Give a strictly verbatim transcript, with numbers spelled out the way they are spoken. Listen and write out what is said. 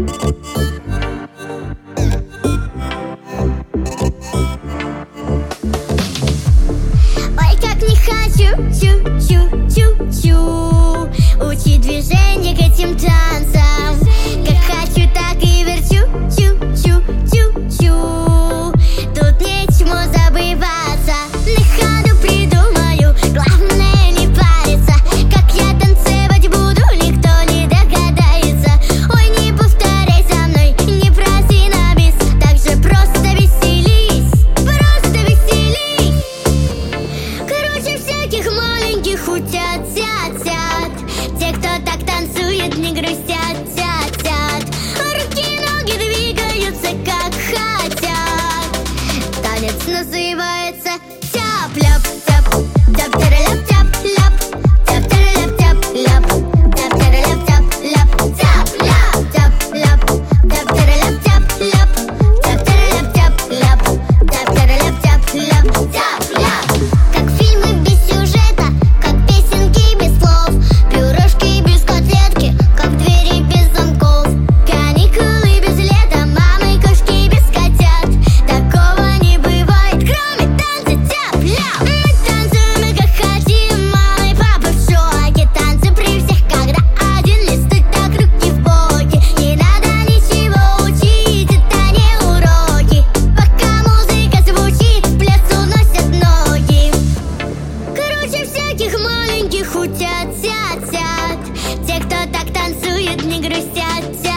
Ой, как не хочу, чу-чу-чу-чу учить движение к этим танцам. Как хочу, так и верчу, чу-чу-чу-чу. Тут нечему забываться. На ходу придумаю, главное не париться. Как я танцевать буду, никто не догадается. Ой, не повторяй за мной, не проси на бис. Так же просто веселись, просто веселись. Короче, всяких маленьких утят-тят-тят. Те, кто так танцует, не грустят, тят-тят. Руки и ноги двигаются, как хотят. Танец называется тяп-ляп-тяп, тяп-тяра-ляп-тяп-ляп, тяп-тяра-ляп-тяп-ляп, тяп-тяра-ляп-тяп-ляп, тяп-ляп-тяп-ляп, тяп-тяра-ляп-тяп-ляп, тяп-тяра-ляп-тяп-ляп, тяп-тяра-ляп-тяп-ляп, тяп-ляп. Как фильмы без сюжета, как песенки без слов, пюрешки без котлетки, как двери без замков, каникулы без лета, мамы кошки без котят. Такого не бывает, кроме танца тяп-ляп. Мы танцуем и как хотим, мама и папа в шоке. Танцы при всех, когда один листок, так руки в боки. Не надо ничего учить, это не уроки. Пока музыка звучит, в пляс уносят ноги. Короче, всяких маленьких утят-тят-тят. Те, кто так танцует, не грустят.